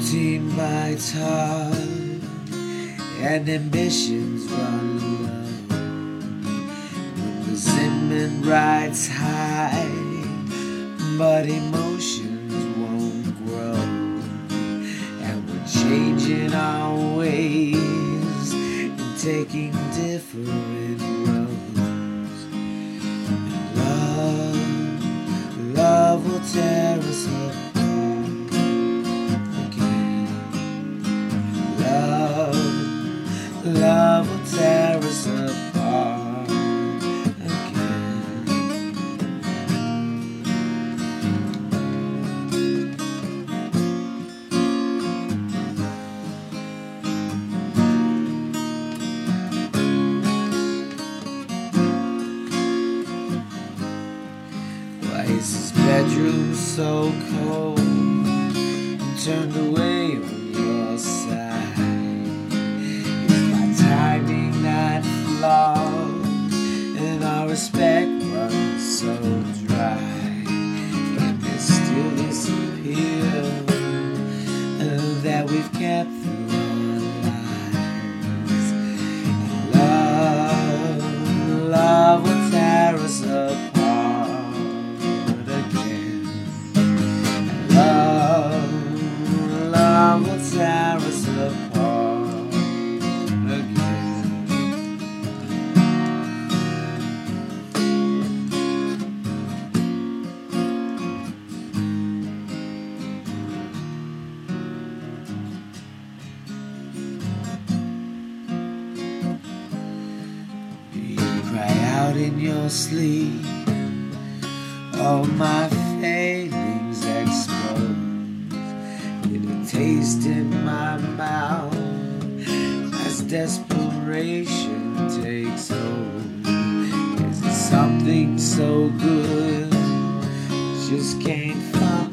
Routine bites hard and ambitions run low. Resentment rides high, but emotions won't grow. And we're changing our ways and taking different roads. And love will tear us apart again. Love will tear us apart again. Why is this bedroom so cold? I'm turned away from your side. Timing not flawed, and our respect runs so dry. Can this still disappear that we've kept through our lives? And love will tear us apart again. And love will tear us apart. Cry out in your sleep, all my failings explode. With a taste in my mouth as desperation takes hold. Is it something so good just can't find?